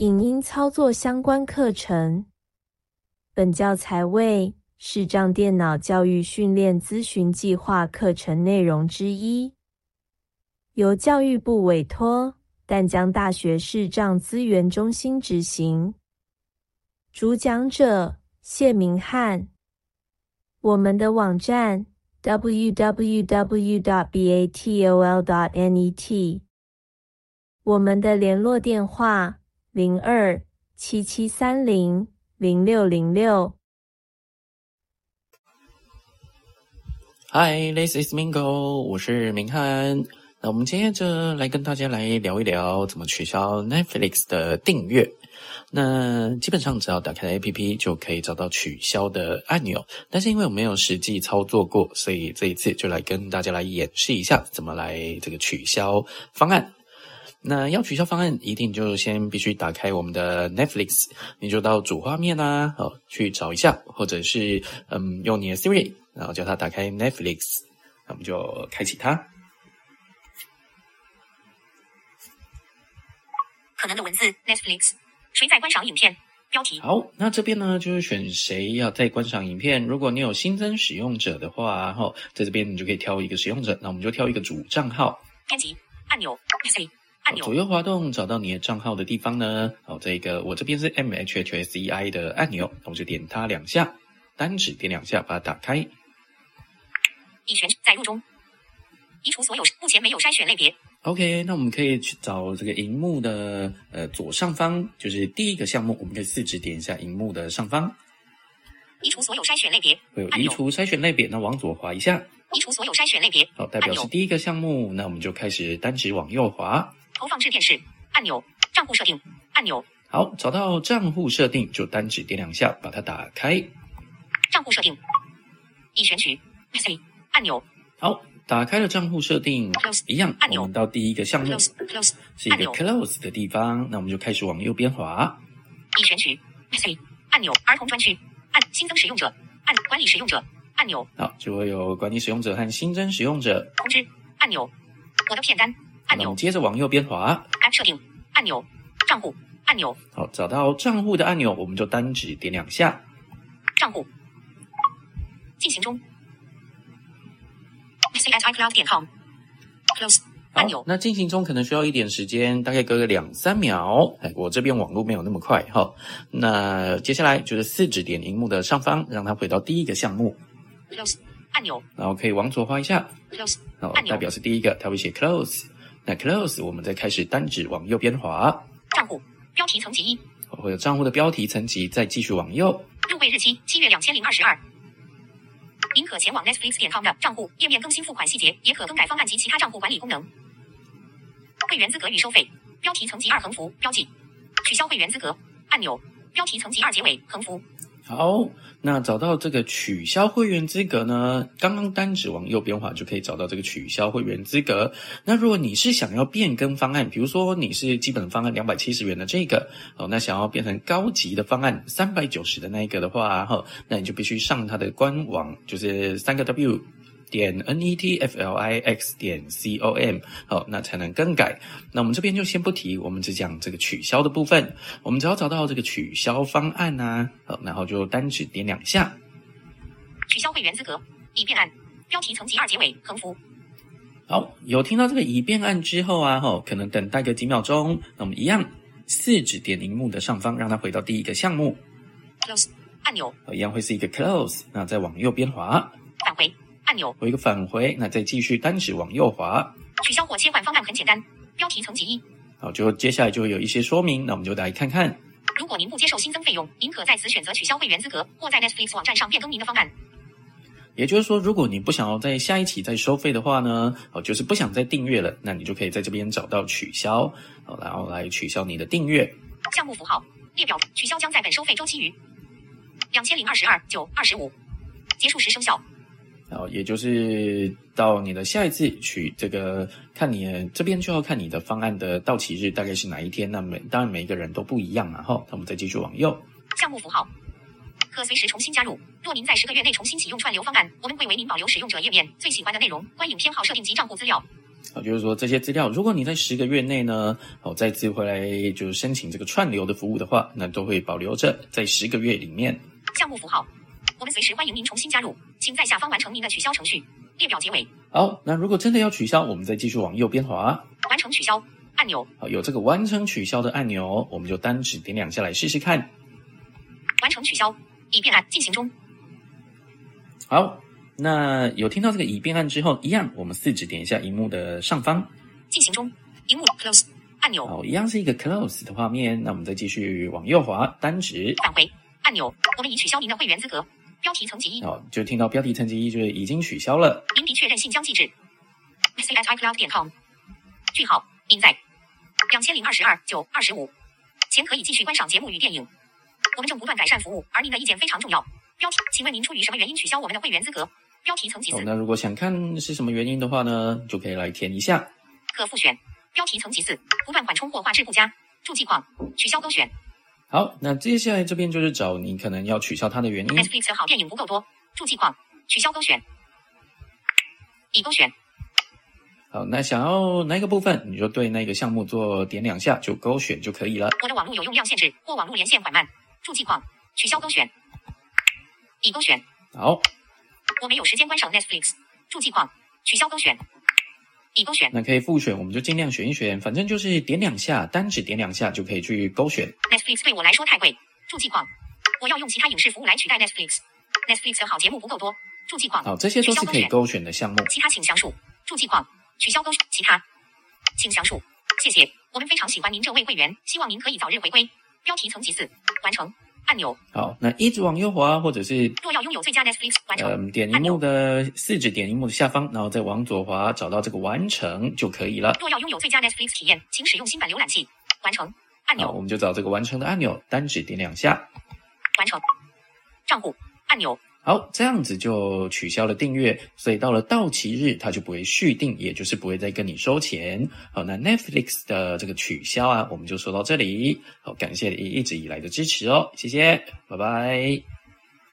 影音操作相关课程。本教材为视障电脑教育训练咨询计划课程内容之一，由教育部委托淡江大学视障资源中心执行。主讲者谢明翰。我们的网站 www.batol.net， 我们的联络电话02-7730-0606。 Hi, this is Mingo， 我是明翰。那我们接着来跟大家来聊一聊怎么取消 Netflix 的订阅。那基本上只要打开 APP 就可以找到取消的按钮，但是因为我没有实际操作过，所以这一次就来跟大家来演示一下怎么来这个取消方案。那要取消方案，一定就先必须打开我们的 Netflix， 你就到主画面啊，去找一下，或者是用你的 Siri， 然后叫它打开 Netflix， 那我们就开启它。 可能的文字 Netflix， 谁在观赏影片？标题。 好，那这边呢就是选谁要在观赏影片。如果你有新增使用者的话，在这边你就可以挑一个使用者，那我们就挑一个主账号。 编辑按钮 ，Siri 按钮。 左右滑动找到你的账号的地方呢，这个我这边是 MHHSEI 的按钮，我们就点它2下，单指点2下把它打开。 已选载入中，移除所有，目前没有筛选类别。 OK， 那我们可以去找这个荧幕的左上方，就是第一个项目，我们可以4指点一下荧幕的上方， 移除所有筛选类别， 会有移除筛选类别，那往左滑一下， 移除所有筛选类别， 好，代表是第一个项目，那我们就开始单指往右滑， 投放至电视按钮，账户设定按钮， 好，找到账户设定就单指点2下把它打开， 账户设定已选取 Siri 按钮， 好。打开了账户设定，一样，我们到第一个项目是一个 Close 的地方，那我们就开始往右边滑。 已选取 Siri 按钮，儿童专区按新增使用者按管理使用者按钮， 好，就会有管理使用者和新增使用者。 通知按钮，我的片单按钮。 接着往右边滑 App 设定按钮，账户按钮。 好，找到账户的按钮，我们就单指点2下。 账户进行中。c@icloud.com close 按钮。 那进行中可能需要一点时间，大概隔个2-3秒。我这边网络没有那么快哈。那接下来就是4指点荧幕的上方，让它回到第一个项目。 close 按钮。 然后可以往左滑一下。 close 按钮代表是第一个，它会写 close。那 close 我们再开始单指往右边滑。 账户标题层级1， 会有账户的标题层级，再继续往右。 入会日期7月2022。您可前往 Netflix.com 的账户页面更新付款细节，也可更改方案及其他账户管理功能。会员资格与收费，标题层级2横幅标记，取消会员资格按钮，标题层级2结尾横幅。 好，那找到这个取消会员资格呢，刚刚单指往右边滑就可以找到这个取消会员资格。那如果你是想要变更方案，比如说你是基本方案270元的这个，那想要变成高级的方案390的那一个的话，那你就必须上它的官网，就是3w.netflix.com， 那才能更改。那我们这边就先不提，我们只讲这个取消的部分。我们只要找到这个取消方案啊，然后就单指点2下。 取消会员资格已变案，标题层级2结尾横幅。 好，有听到这个已变案之后啊，可能等待个几秒钟，那我们一样4指点荧幕的上方，让它回到第一个项目。 close 按钮， 一样会是一个 close， 那再往右边滑。 返回按钮， 有一个返回，那再继续单指往右滑。 取消或切换方案很简单，标题层级1。 好，就接下来就会有一些说明，那我们就来看看。 如果您不接受新增费用，您可在此选择取消会员资格，或在 Netflix 网站上变更您的方案。 也就是说，如果你不想要在下一期再收费的话呢，就是不想再订阅了，那你就可以在这边找到取消，然后来取消你的订阅。 项目符号列表取消将在本收费周期于2022-9-25结束时生效。 也就是到你的下一次取这个，看你这边就要看你的方案的到期日大概是哪一天，那当然每一个人都不一样嘛，那我们再继续往右。 项目符号可随时重新加入。若您在10个月内重新启用串流方案，我们会为您保留使用者页面、最喜欢的内容、观影偏好设定及账户资料。 就是说这些资料，如果你在10个月内呢，再次回来就是申请这个串流的服务的话，那都会保留着在10个月里面。 项目符号，我们随时欢迎您重新加入，请在下方完成您的取消程序。列表结尾。 好，那如果真的要取消，我们再继续往右边滑， 完成取消按钮。 好，有这个完成取消的按钮，我们就单指点2下来试试看。 完成取消，已变按进行中。 好。那有听到这个已变按之后，一样我们4指点一下荧幕的上方， 进行中，荧幕 close 按钮。 好，一样是一个 close 的画面。那我们再继续往右滑，单指返回按钮。我们已取消您的会员资格。标题层级1。 好，就听到标题层级1就是已经取消了。 您的确认信将寄至 c@icloud.com。句号，您在2022-9-25前可以继续观赏节目与电影。我们正不断改善服务，而您的意见非常重要。标题，请问您出于什么原因取消我们的会员资格？标题层级4。 那如果想看是什么原因的话呢，就可以来填一下。 可复选。标题层级4，不断缓冲或画质不佳。注记框，取消勾选。 好，那接下来这边就是找你可能要取消它的原因。 Netflix 好电影不够多。注记框，取消勾选。已勾选。 好，那想要哪个部分，你就对那个项目做点2下，就勾选就可以了。 我的网络有用量限制，或网络连线缓慢。注记框，取消勾选。已勾选。 好， 我没有时间观赏 Netflix。注记框，取消勾选。已勾选。 那可以复选，我们就尽量选一选，反正就是点2下，单指点2下就可以去勾选。 Netflix 对我来说太贵。注记框，我要用其他影视服务来取代 Netflix。Netflix 的好节目不够多。注记框。 好，这些都是可以勾选的项目。 其他请详述。注记框，取消勾选。其他，请详述。谢谢，我们非常喜欢您这位会员，希望您可以早日回归。标题层级4，完成按钮。 好，那一直往右滑，或者是若要拥有最佳 Netflix 完成， 点荧幕的4指点荧幕的下方，然后再往左滑，找到这个完成就可以了。 若要拥有最佳 Netflix 体验，请使用新版浏览器。完成按钮。 好，我们就找这个完成的按钮，单指点2下。 完成账户按钮。 好，这样子就取消了订阅，所以到了到期日它就不会续订，也就是不会再跟你收钱。好，那 Netflix 的这个取消啊，我们就说到这里。好，感谢你一直以来的支持哦，谢谢，拜拜。